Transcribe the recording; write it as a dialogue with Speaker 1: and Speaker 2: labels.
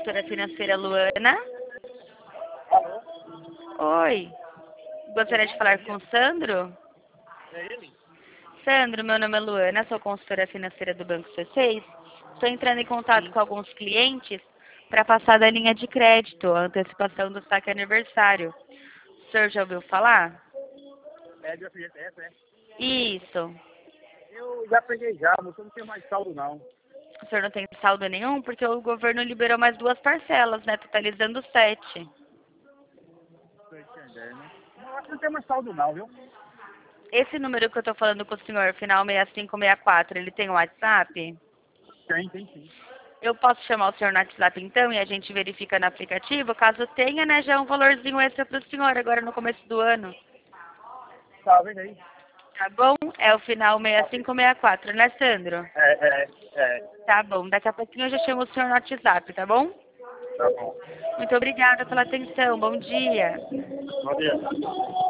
Speaker 1: consultora financeira Luana.
Speaker 2: Alô?
Speaker 1: Oi. Gostaria de falar com o Sandro?
Speaker 2: É ele?
Speaker 1: Sandro, meu nome é Luana, sou consultora financeira do Banco C6. Estou entrando em contato com alguns clientes para passar da linha de crédito, a antecipação do saque aniversário. O senhor já ouviu falar?
Speaker 2: É de FGTS, é?
Speaker 1: Isso.
Speaker 2: Eu já peguei já, mas eu não tenho mais saldo não.
Speaker 1: O senhor não tem saldo nenhum? Porque o governo liberou mais 2 parcelas, né? Totalizando 7.
Speaker 2: Tô entendendo, né? Não, acho que não tem mais saldo não, viu?
Speaker 1: Esse número que eu estou falando com o senhor, final 6564, ele tem um WhatsApp?
Speaker 2: Tem sim.
Speaker 1: Eu posso chamar o senhor no WhatsApp então e a gente verifica no aplicativo? Caso tenha, né, já é um valorzinho extra para o senhor agora no começo do ano.
Speaker 2: Tá vendo aí?
Speaker 1: Tá bom? É o final 6564, né, Sandro?
Speaker 2: É.
Speaker 1: Tá bom. Daqui a pouquinho eu já chamo o senhor no WhatsApp, tá bom?
Speaker 2: Tá bom.
Speaker 1: Muito obrigada pela atenção. Bom dia.
Speaker 2: Bom dia.